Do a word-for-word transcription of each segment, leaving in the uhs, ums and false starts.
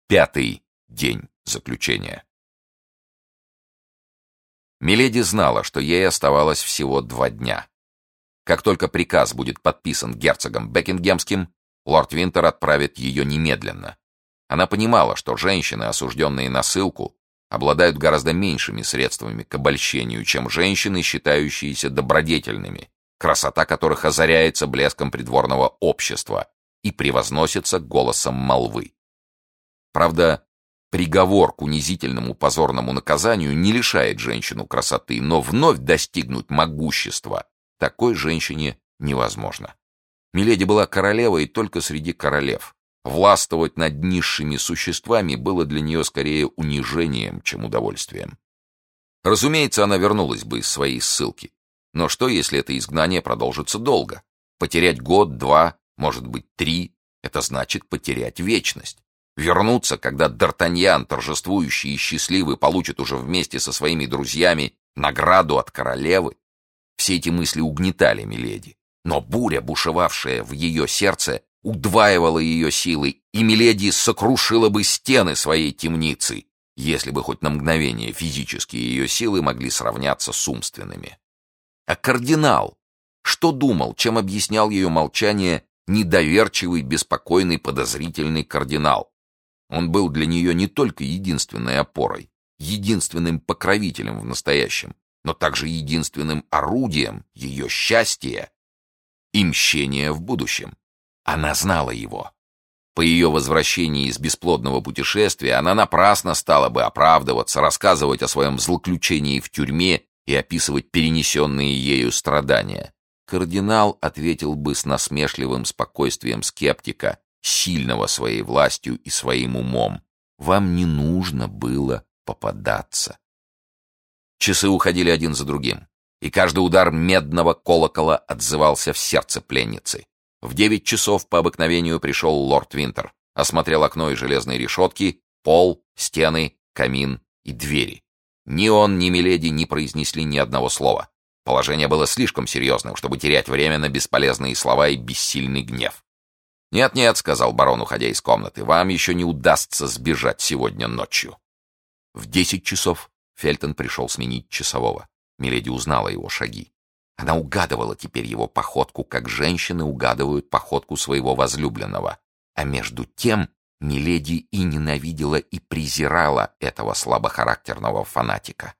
Пятый день заключения. Миледи знала, что ей оставалось всего два дня. Как только приказ будет подписан герцогом Бекингемским, лорд Винтер отправит ее немедленно. Она понимала, что женщины, осужденные на ссылку, обладают гораздо меньшими средствами к обольщению, чем женщины, считающиеся добродетельными, красота которых озаряется блеском придворного общества и превозносится голосом молвы. Правда, приговор к унизительному позорному наказанию не лишает женщину красоты, но вновь достигнуть могущества такой женщине невозможно. Миледи была королевой только среди королев. Властвовать над низшими существами было для нее скорее унижением, чем удовольствием. Разумеется, она вернулась бы из своей ссылки. Но что, если это изгнание продолжится долго? Потерять год, два, может быть, три — это значит потерять вечность. Вернуться, когда Д'Артаньян, торжествующий и счастливый, получит уже вместе со своими друзьями награду от королевы. Все эти мысли угнетали миледи. Но буря, бушевавшая в ее сердце, удваивала ее силы, и миледи сокрушила бы стены своей темницы, если бы хоть на мгновение физические ее силы могли сравняться с умственными. А кардинал? Что думал, чем объяснял ее молчание недоверчивый, беспокойный, подозрительный кардинал? Он был для нее не только единственной опорой, единственным покровителем в настоящем, но также единственным орудием ее счастья и мщения в будущем. Она знала его. По ее возвращении из бесплодного путешествия она напрасно стала бы оправдываться, рассказывать о своем злоключении в тюрьме и описывать перенесенные ею страдания. Кардинал ответил бы с насмешливым спокойствием скептика, сильного своей властью и своим умом: вам не нужно было попадаться. Часы уходили один за другим, и каждый удар медного колокола отзывался в сердце пленницы. В девять часов по обыкновению пришел лорд Винтер, осмотрел окно и железные решетки, пол, стены, камин и двери. Ни он, ни миледи не произнесли ни одного слова. Положение было слишком серьезным, чтобы терять время на бесполезные слова и бессильный гнев. «Нет-нет», — сказал барон, уходя из комнаты, — «вам еще не удастся сбежать сегодня ночью». В десять часов Фельтон пришел сменить часового. Миледи узнала его шаги. Она угадывала теперь его походку, как женщины угадывают походку своего возлюбленного. А между тем миледи и ненавидела, и презирала этого слабохарактерного фанатика.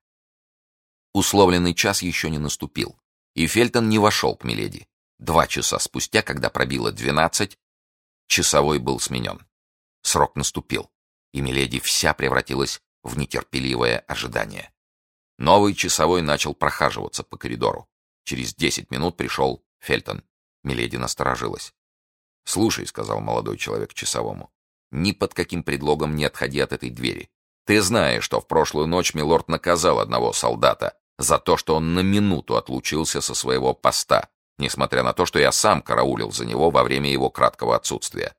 Условленный час еще не наступил, и Фельтон не вошел к миледи. Два часа спустя, когда пробило двенадцать, часовой был сменен. Срок наступил, и миледи вся превратилась в нетерпеливое ожидание. Новый часовой начал прохаживаться по коридору. Через десять минут пришел Фельтон. Миледи насторожилась. «Слушай», — сказал молодой человек часовому, — «ни под каким предлогом не отходи от этой двери. Ты знаешь, что в прошлую ночь милорд наказал одного солдата за то, что он на минуту отлучился со своего поста, несмотря на то, что я сам караулил за него во время его краткого отсутствия».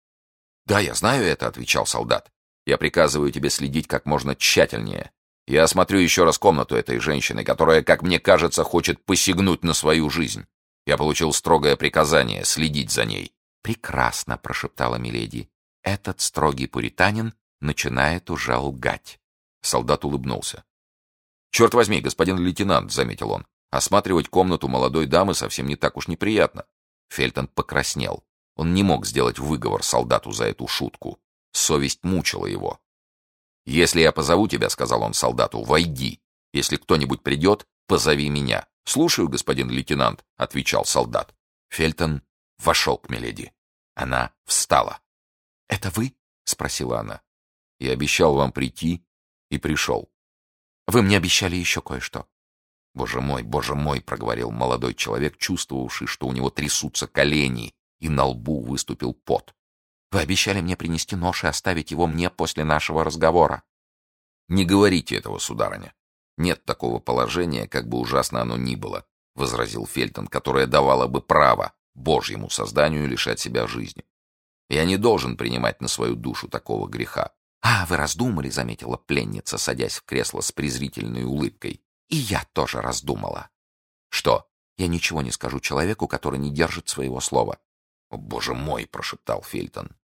«Да, я знаю это», — отвечал солдат. «Я приказываю тебе следить как можно тщательнее. Я осмотрю еще раз комнату этой женщины, которая, как мне кажется, хочет посягнуть на свою жизнь. Я получил строгое приказание следить за ней». «Прекрасно», — прошептала миледи. «Этот строгий пуританин начинает уже лгать». Солдат улыбнулся. «Черт возьми, господин лейтенант», — заметил он, — «осматривать комнату молодой дамы совсем не так уж неприятно». Фельтон покраснел. Он не мог сделать выговор солдату за эту шутку. Совесть мучила его. «Если я позову тебя, — сказал он солдату, — войди. Если кто-нибудь придет, позови меня». «Слушаю, господин лейтенант», — отвечал солдат. Фельтон вошел к миледи. Она встала. «Это вы?» — спросила она. «Я обещал вам прийти и пришел». «Вы мне обещали еще кое-что». «Боже мой, боже мой», — проговорил молодой человек, чувствовавший, что у него трясутся колени, и на лбу выступил пот. «Вы обещали мне принести нож и оставить его мне после нашего разговора». «Не говорите этого, сударыня. Нет такого положения, как бы ужасно оно ни было», — возразил Фельтон, «которое давало бы право Божьему созданию лишать себя жизни. Я не должен принимать на свою душу такого греха». «А, вы раздумали», — заметила пленница, садясь в кресло с презрительной улыбкой. «И я тоже раздумала». «Что?» «Я ничего не скажу человеку, который не держит своего слова». «О, боже мой!» — прошептал Фельтон.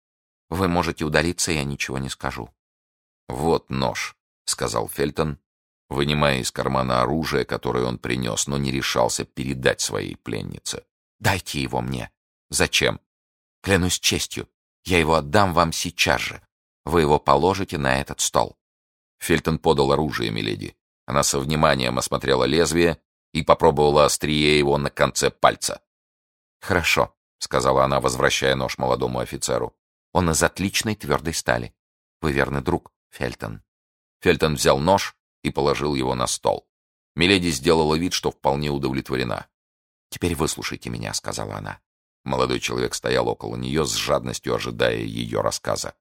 Вы можете удалиться, я ничего не скажу». «Вот нож», — сказал Фельтон, вынимая из кармана оружие, которое он принес, но не решался передать своей пленнице. «Дайте его мне». «Зачем?» «Клянусь честью, я его отдам вам сейчас же. Вы его положите на этот стол». Фельтон подал оружие миледи. Она со вниманием осмотрела лезвие и попробовала острие его на конце пальца. «Хорошо», — сказала она, возвращая нож молодому офицеру. «Он из отличной твердой стали. Вы верный друг, Фельтон». Фельтон взял нож и положил его на стол. Миледи сделала вид, что вполне удовлетворена. «Теперь выслушайте меня», — сказала она. Молодой человек стоял около нее с жадностью, ожидая ее рассказа.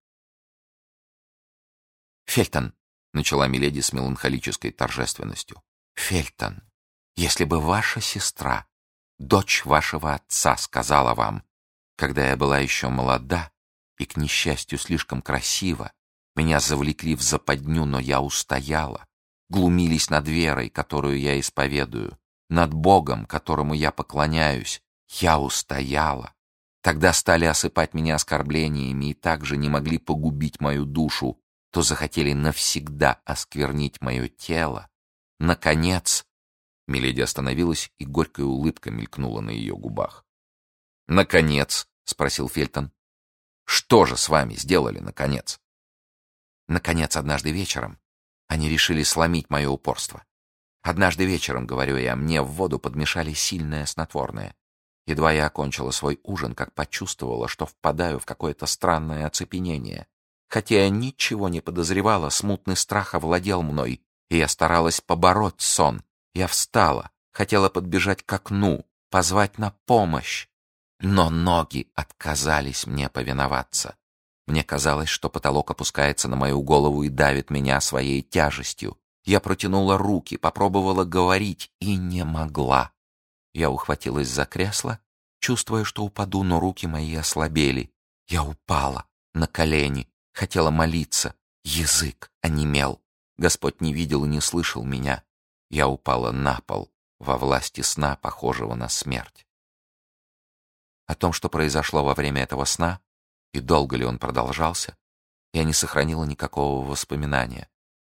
«Фельтон», — начала миледи с меланхолической торжественностью, «Фельтон, если бы ваша сестра, дочь вашего отца, сказала вам, когда я была еще молода и, к несчастью, слишком красива, меня завлекли в западню, но я устояла, глумились над верой, которую я исповедую, над Богом, которому я поклоняюсь, я устояла. Тогда стали осыпать меня оскорблениями и также не могли погубить мою душу, то захотели навсегда осквернить мое тело. Наконец...» Миледи остановилась, и горькая улыбка мелькнула на ее губах. «Наконец?» — спросил Фельтон. «Что же с вами сделали, наконец?» «Наконец, однажды вечером они решили сломить мое упорство. Однажды вечером, говорю я, мне в воду подмешали сильное снотворное. Едва я окончила свой ужин, как почувствовала, что впадаю в какое-то странное оцепенение. Хотя я ничего не подозревала, смутный страх овладел мной, и я старалась побороть сон. Я встала, хотела подбежать к окну, позвать на помощь. Но ноги отказались мне повиноваться. Мне казалось, что потолок опускается на мою голову и давит меня своей тяжестью. Я протянула руки, попробовала говорить и не могла. Я ухватилась за кресло, чувствуя, что упаду, но руки мои ослабели. Я упала на колени, хотела молиться. Язык онемел. Господь не видел и не слышал меня. Я упала на пол во власти сна, похожего на смерть. О том, что произошло во время этого сна, и долго ли он продолжался, я не сохранила никакого воспоминания.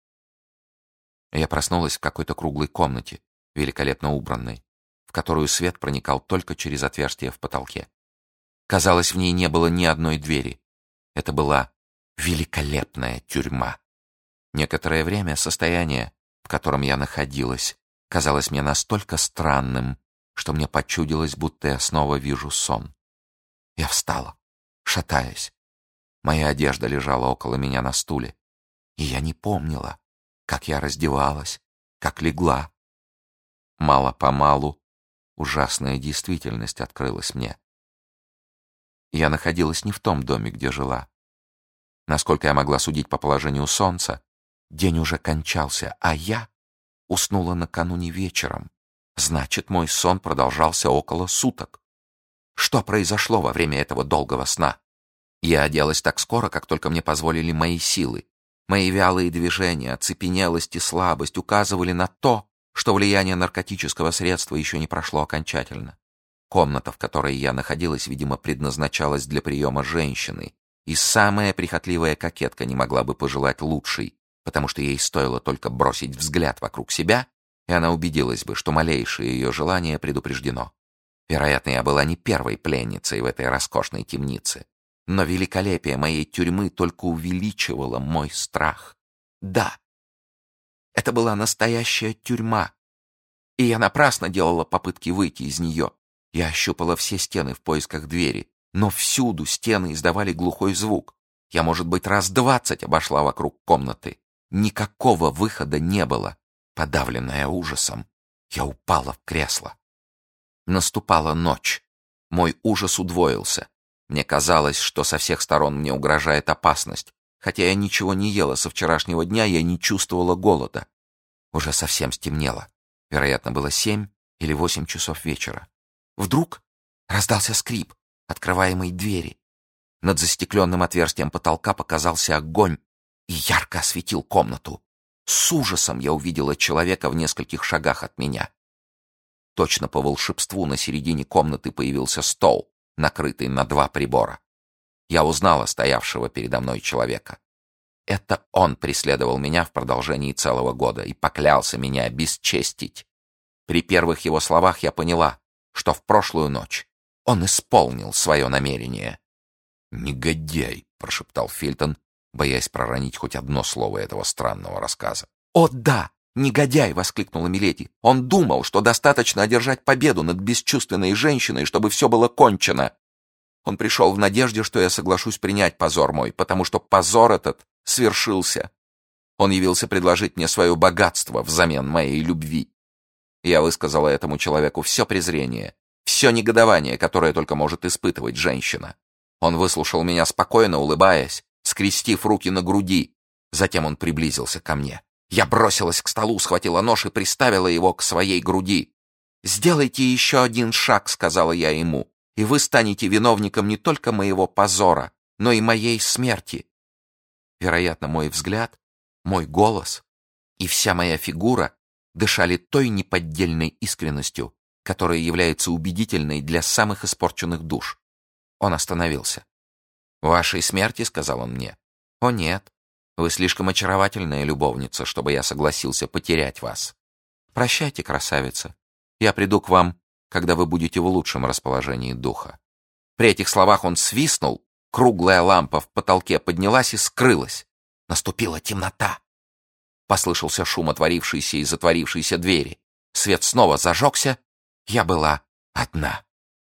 Я проснулась в какой-то круглой комнате, великолепно убранной, в которую свет проникал только через отверстие в потолке. Казалось, в ней не было ни одной двери. Это была великолепная тюрьма. Некоторое время состояние, в котором я находилась, казалось мне настолько странным, что мне почудилось, будто я снова вижу сон. Я встала, шатаясь. Моя одежда лежала около меня на стуле, и я не помнила, как я раздевалась, как легла. Мало-помалу ужасная действительность открылась мне. Я находилась не в том доме, где жила. Насколько я могла судить по положению солнца, день уже кончался, а я уснула накануне вечером. Значит, мой сон продолжался около суток. Что произошло во время этого долгого сна? Я оделась так скоро, как только мне позволили мои силы. Мои вялые движения, оцепенелость и слабость указывали на то, что влияние наркотического средства еще не прошло окончательно. Комната, в которой я находилась, видимо, предназначалась для приема женщины, и самая прихотливая кокетка не могла бы пожелать лучшей, потому что ей стоило только бросить взгляд вокруг себя, и она убедилась бы, что малейшее ее желание предупреждено. Вероятно, я была не первой пленницей в этой роскошной темнице, но великолепие моей тюрьмы только увеличивало мой страх. Да, это была настоящая тюрьма, и я напрасно делала попытки выйти из нее. Я ощупала все стены в поисках двери, но всюду стены издавали глухой звук. Я, может быть, раз двадцать обошла вокруг комнаты. Никакого выхода не было. Подавленная ужасом, я упала в кресло. Наступала ночь. Мой ужас удвоился. Мне казалось, что со всех сторон мне угрожает опасность. Хотя я ничего не ела со вчерашнего дня, я не чувствовала голода. Уже совсем стемнело. Вероятно, было семь или восемь часов вечера. Вдруг раздался скрип открываемой двери. Над застекленным отверстием потолка показался огонь и ярко осветил комнату. С ужасом я увидела человека в нескольких шагах от меня. Точно по волшебству на середине комнаты появился стол, накрытый на два прибора. Я узнала стоявшего передо мной человека. Это он преследовал меня в продолжении целого года и поклялся меня обесчестить. При первых его словах я поняла, что в прошлую ночь он исполнил свое намерение. «Негодяй!» — прошептал Фельтон, боясь проронить хоть одно слово этого странного рассказа. «О, да! Негодяй!» — воскликнула миледи. «Он думал, что достаточно одержать победу над бесчувственной женщиной, чтобы все было кончено. Он пришел в надежде, что я соглашусь принять позор мой, потому что позор этот свершился. Он явился предложить мне свое богатство взамен моей любви. Я высказала этому человеку все презрение, все негодование, которое только может испытывать женщина. Он выслушал меня спокойно, улыбаясь, скрестив руки на груди. Затем он приблизился ко мне. Я бросилась к столу, схватила нож и приставила его к своей груди. «Сделайте еще один шаг», — сказала я ему, «и вы станете виновником не только моего позора, но и моей смерти». Вероятно, мой взгляд, мой голос и вся моя фигура дышали той неподдельной искренностью, которая является убедительной для самых испорченных душ. Он остановился. «Вашей смерти?» — сказал он мне. «О, нет. Вы слишком очаровательная любовница, чтобы я согласился потерять вас. Прощайте, красавица. Я приду к вам, когда вы будете в лучшем расположении духа». При этих словах он свистнул, круглая лампа в потолке поднялась и скрылась. Наступила темнота. Послышался шум отворившейся и затворившейся двери. Свет снова зажегся. Я была одна.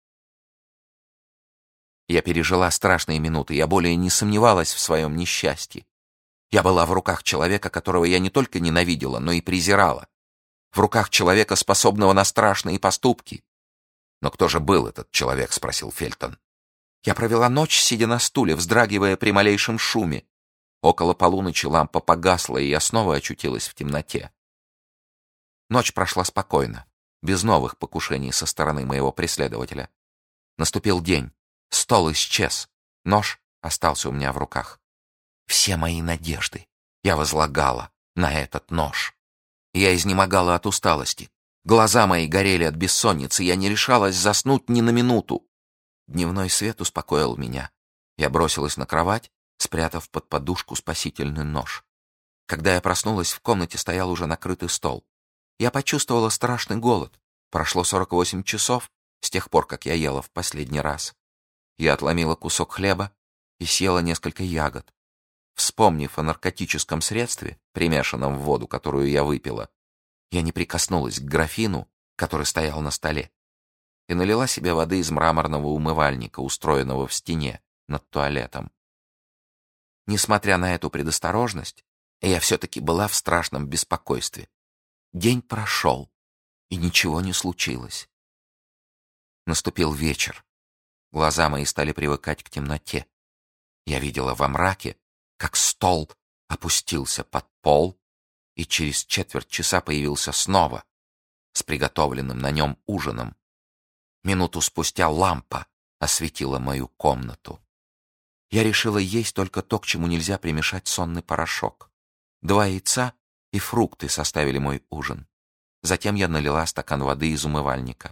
Я пережила страшные минуты. Я более не сомневалась в своем несчастье. Я была в руках человека, которого я не только ненавидела, но и презирала. В руках человека, способного на страшные поступки. «Но кто же был этот человек?» — спросил Фельтон. Я провела ночь, сидя на стуле, вздрагивая при малейшем шуме. Около полуночи лампа погасла, и я снова очутилась в темноте. Ночь прошла спокойно, без новых покушений со стороны моего преследователя. Наступил день. Стол исчез. Нож остался у меня в руках. Все мои надежды я возлагала на этот нож. Я изнемогала от усталости. Глаза мои горели от бессонницы, я не решалась заснуть ни на минуту. Дневной свет успокоил меня. Я бросилась на кровать, спрятав под подушку спасительный нож. Когда я проснулась, в комнате стоял уже накрытый стол. Я почувствовала страшный голод. Прошло сорок восемь часов с тех пор, как я ела в последний раз. Я отломила кусок хлеба и съела несколько ягод. Вспомнив о наркотическом средстве, примешанном в воду, которую я выпила, я не прикоснулась к графину, который стоял на столе, и налила себе воды из мраморного умывальника, устроенного в стене над туалетом. Несмотря на эту предосторожность, я все-таки была в страшном беспокойстве. День прошел, и ничего не случилось. Наступил вечер. Глаза мои стали привыкать к темноте. Я видела во мраке, как стол опустился под пол, и через четверть часа появился снова с приготовленным на нем ужином. Минуту спустя лампа осветила мою комнату. Я решила есть только то, к чему нельзя примешать сонный порошок. Два яйца и фрукты составили мой ужин. Затем я налила стакан воды из умывальника.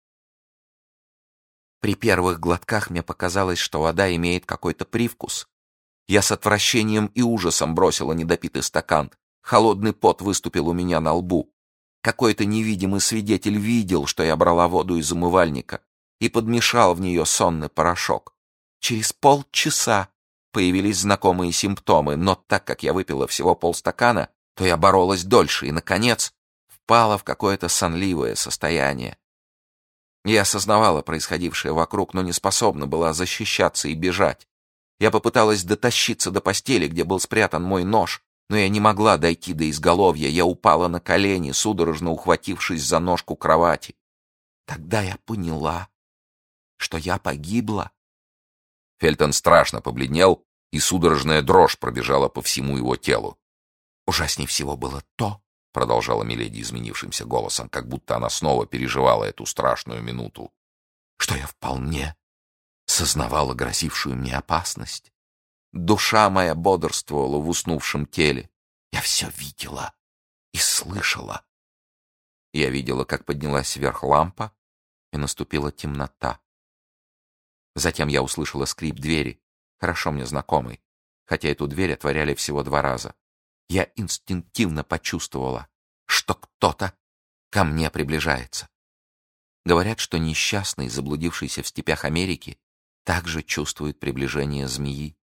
При первых глотках мне показалось, что вода имеет какой-то привкус. Я с отвращением и ужасом бросила недопитый стакан. Холодный пот выступил у меня на лбу. Какой-то невидимый свидетель видел, что я брала воду из умывальника, и подмешал в нее сонный порошок. Через полчаса появились знакомые симптомы, но так как я выпила всего полстакана, то я боролась дольше и, наконец, впала в какое-то сонливое состояние. Я осознавала происходившее вокруг, но не способна была защищаться и бежать. Я попыталась дотащиться до постели, где был спрятан мой нож, но я не могла дойти до изголовья. Я упала на колени, судорожно ухватившись за ножку кровати. Тогда я поняла, что я погибла. Фельтон страшно побледнел, и судорожная дрожь пробежала по всему его телу. «Ужаснее всего было то, — продолжала миледи изменившимся голосом, как будто она снова переживала эту страшную минуту, — что я вполне сознавала грозившую мне опасность. Душа моя бодрствовала в уснувшем теле. Я все видела и слышала. Я видела, как поднялась вверх лампа, и наступила темнота. Затем я услышала скрип двери, хорошо мне знакомый, хотя эту дверь отворяли всего два раза. Я инстинктивно почувствовала, что кто-то ко мне приближается. Говорят, что несчастный, заблудившийся в степях Америки, также чувствует приближение змеи.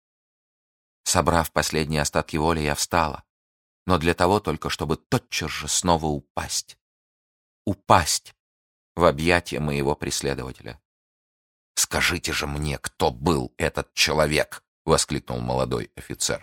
Собрав последние остатки воли, я встала, но для того только, чтобы тотчас же снова упасть. Упасть в объятия моего преследователя. «Скажите же мне, кто был этот человек!» — воскликнул молодой офицер.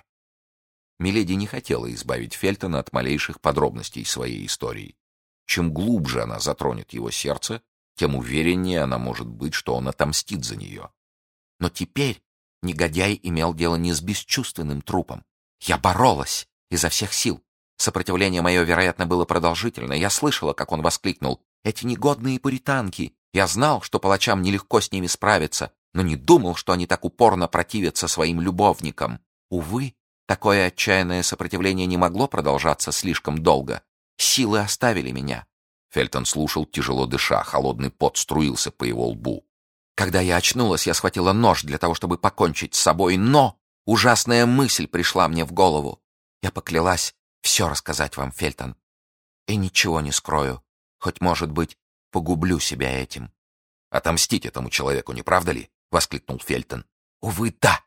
Миледи не хотела избавить Фельтона от малейших подробностей своей истории. Чем глубже она затронет его сердце, тем увереннее она может быть, что он отомстит за нее. Но теперь негодяй имел дело не с бесчувственным трупом. Я боролась изо всех сил. Сопротивление мое, вероятно, было продолжительно. Я слышала, как он воскликнул: «Эти негодные пуританки!» Я знал, что палачам нелегко с ними справиться, но не думал, что они так упорно противятся своим любовникам. Увы, такое отчаянное сопротивление не могло продолжаться слишком долго. Силы оставили меня. Фельтон слушал, тяжело дыша, холодный пот струился по его лбу. Когда я очнулась, я схватила нож для того, чтобы покончить с собой, но ужасная мысль пришла мне в голову. Я поклялась все рассказать вам, Фельтон, и ничего не скрою, хоть, может быть, погублю себя этим. «Отомстить этому человеку, не правда ли?» — воскликнул Фельтон. «Увы, да»,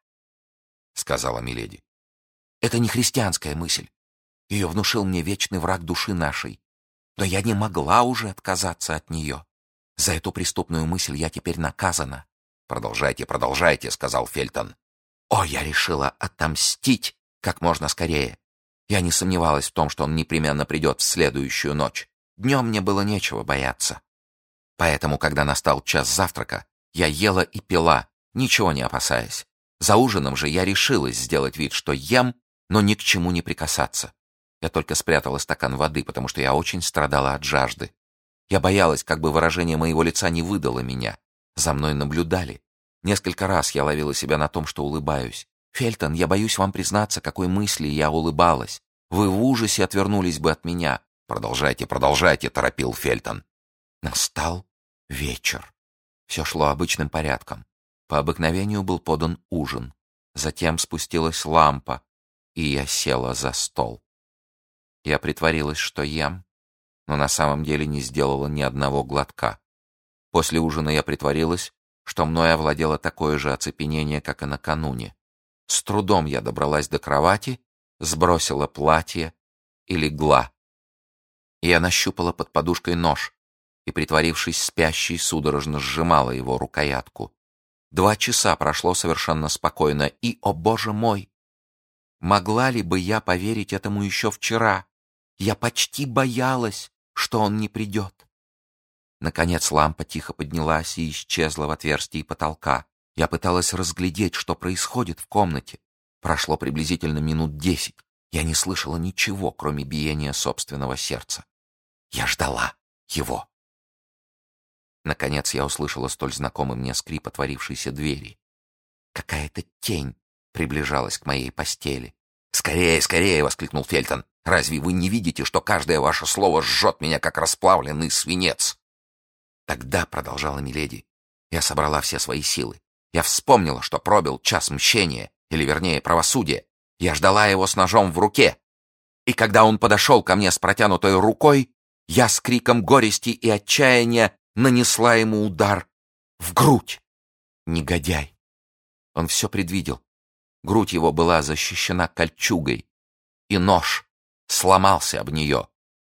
— сказала миледи. «Это не христианская мысль. Ее внушил мне вечный враг души нашей. Но я не могла уже отказаться от нее. За эту преступную мысль я теперь наказана». «Продолжайте, продолжайте», — сказал Фельтон. «О, я решила отомстить как можно скорее. Я не сомневалась в том, что он непременно придет в следующую ночь. Днем мне было нечего бояться. Поэтому, когда настал час завтрака, я ела и пила, ничего не опасаясь. За ужином же я решилась сделать вид, что ем, но ни к чему не прикасаться. Я только спрятала стакан воды, потому что я очень страдала от жажды. Я боялась, как бы выражение моего лица не выдало меня. За мной наблюдали. Несколько раз я ловила себя на том, что улыбаюсь. «Фельтон, я боюсь вам признаться, какой мысли я улыбалась. Вы в ужасе отвернулись бы от меня». «Продолжайте, продолжайте», — торопил Фельтон. Настал вечер. Все шло обычным порядком. По обыкновению был подан ужин. Затем спустилась лампа, и я села за стол. Я притворилась, что ем, но на самом деле не сделала ни одного глотка. После ужина я притворилась, что мной овладело такое же оцепенение, как и накануне. С трудом я добралась до кровати, сбросила платье и легла. Я нащупала под подушкой нож и, притворившись спящей, судорожно сжимала его рукоятку. Два часа прошло совершенно спокойно, и, о боже мой, могла ли бы я поверить этому еще вчера? Я почти боялась, что он не придет. Наконец лампа тихо поднялась и исчезла в отверстии потолка. Я пыталась разглядеть, что происходит в комнате. Прошло приблизительно минут десять. Я не слышала ничего, кроме биения собственного сердца. Я ждала его. Наконец я услышала столь знакомый мне скрип отворившейся двери. Какая-то тень приближалась к моей постели. «Скорее, скорее!» — воскликнул Фельтон. «Разве вы не видите, что каждое ваше слово жжет меня, как расплавленный свинец?» «Тогда», — продолжала миледи, — «я собрала все свои силы. Я вспомнила, что пробил час мщения, или, вернее, правосудия. Я ждала его с ножом в руке. И когда он подошел ко мне с протянутой рукой, я с криком горести и отчаяния нанесла ему удар в грудь. Негодяй! Он все предвидел. Грудь его была защищена кольчугой, и нож сломался об нее.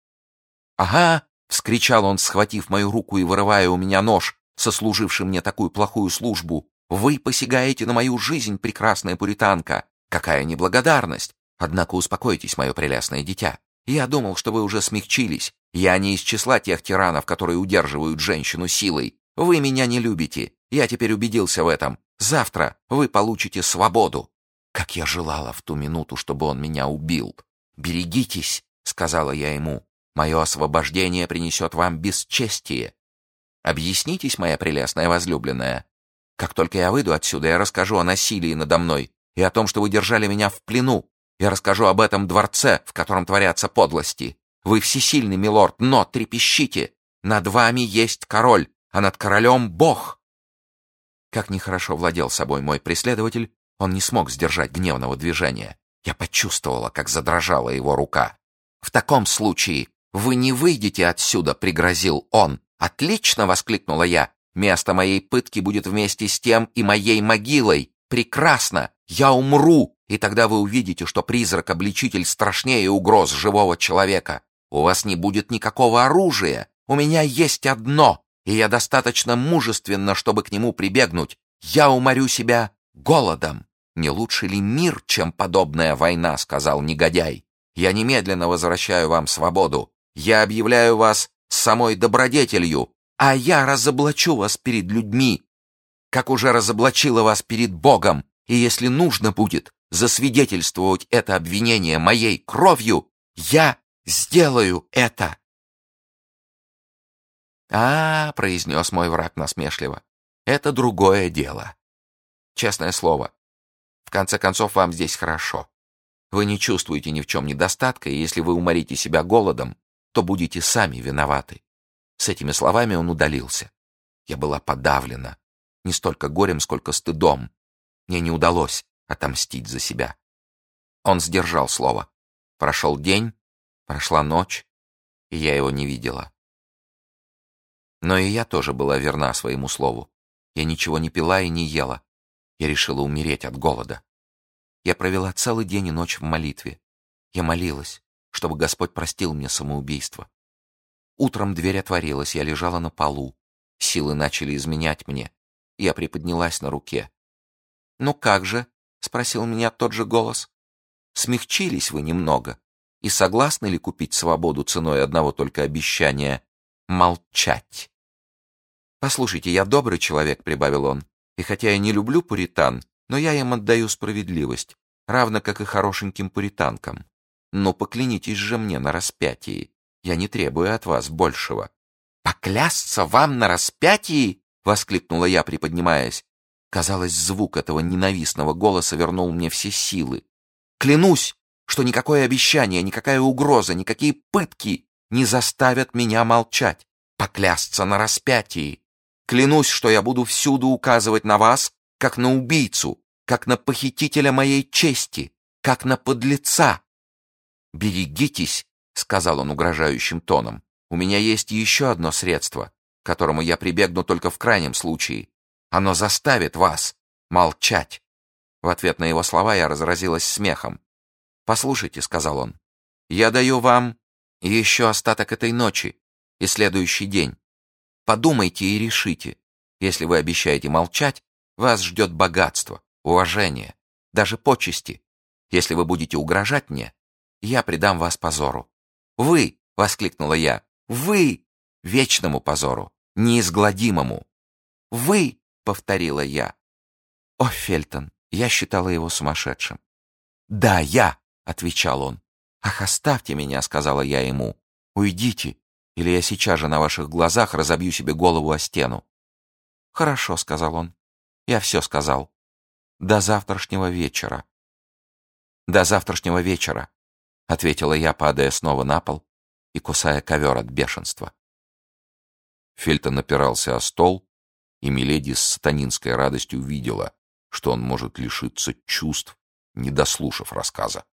«Ага!» — вскричал он, схватив мою руку и вырывая у меня нож, сослуживший мне такую плохую службу. «Вы посягаете на мою жизнь, прекрасная пуританка! Какая неблагодарность! Однако успокойтесь, мое прелестное дитя. Я думал, что вы уже смягчились. Я не из числа тех тиранов, которые удерживают женщину силой. Вы меня не любите. Я теперь убедился в этом. Завтра вы получите свободу». Как я желала в ту минуту, чтобы он меня убил. «Берегитесь», — сказала я ему. «Мое освобождение принесет вам бесчестие. Объяснитесь, моя прелестная возлюбленная. Как только я выйду отсюда, я расскажу о насилии надо мной и о том, что вы держали меня в плену. Я расскажу об этом дворце, в котором творятся подлости. Вы всесильный, милорд, но трепещите. Над вами есть король, а над королем Бог». Как нехорошо владел собой мой преследователь, Он не смог сдержать гневного движения. Я почувствовала, как задрожала его рука. «В таком случае вы не выйдете отсюда», — пригрозил он. «Отлично!» — воскликнула я. «Место моей пытки будет вместе с тем и моей могилой. Прекрасно! Я умру, и тогда вы увидите, что призрак-обличитель страшнее угроз живого человека. У вас не будет никакого оружия. У меня есть одно, и я достаточно мужественна, чтобы к нему прибегнуть. Я уморю себя голодом». «Не лучше ли мир, чем подобная война?» — сказал негодяй. «Я немедленно возвращаю вам свободу. Я объявляю вас самой добродетелью, а я разоблачу вас перед людьми, как уже разоблачила вас перед Богом, и если нужно будет засвидетельствовать это обвинение моей кровью, я сделаю это». «А, — произнес мой враг насмешливо, — это другое дело. Честное слово, в конце концов, вам здесь хорошо. Вы не чувствуете ни в чем недостатка, и если вы уморите себя голодом, то будете сами виноваты». С этими словами он удалился. Я была подавлена, не столько горем, сколько стыдом. Мне не удалось отомстить за себя. Он сдержал слово. Прошел день, прошла ночь, и я его не видела. Но и я тоже была верна своему слову. Я ничего не пила и не ела. Я решила умереть от голода. Я провела целый день и ночь в молитве. Я молилась, чтобы Господь простил мне самоубийство. Утром дверь отворилась, я лежала на полу. Силы начали изменять мне. Я приподнялась на руке. «Ну как же?» — спросил меня тот же голос. «Смягчились вы немного и согласны ли купить свободу ценой одного только обещания молчать?» «Послушайте, я добрый человек», — прибавил он, «и хотя я не люблю пуритан, но я им отдаю справедливость, равно как и хорошеньким пуританкам. Но поклянитесь же мне на распятии, я не требую от вас большего». «Поклясться вам на распятии?» — воскликнула я, приподнимаясь. Казалось, звук этого ненавистного голоса вернул мне все силы. «Клянусь, что никакое обещание, никакая угроза, никакие пытки не заставят меня молчать. Поклясться на распятии. Клянусь, что я буду всюду указывать на вас, как на убийцу, как на похитителя моей чести, как на подлеца». «Берегитесь», — сказал он угрожающим тоном. «У меня есть еще одно средство, к которому я прибегну только в крайнем случае. Оно заставит вас молчать». В ответ на его слова я разразилась смехом. «Послушайте», — сказал он, — «я даю вам еще остаток этой ночи и следующий день. Подумайте и решите. Если вы обещаете молчать, вас ждет богатство, уважение, даже почести. Если вы будете угрожать мне, я предам вас позору». «Вы!» — воскликнула я. «Вы! Вечному позору, неизгладимому!» «Вы!» — повторила я. О, Фельтон, я считала его сумасшедшим. «Да, я!» — отвечал он. «Ах, оставьте меня!» — сказала я ему. «Уйдите, или я сейчас же на ваших глазах разобью себе голову о стену». «Хорошо», — сказал он. «Я все сказал. До завтрашнего вечера». «До завтрашнего вечера», — ответила я, падая снова на пол и кусая ковер от бешенства. Фельтон опирался о стол, и миледи с сатанинской радостью увидела, что он может лишиться чувств, не дослушав рассказа.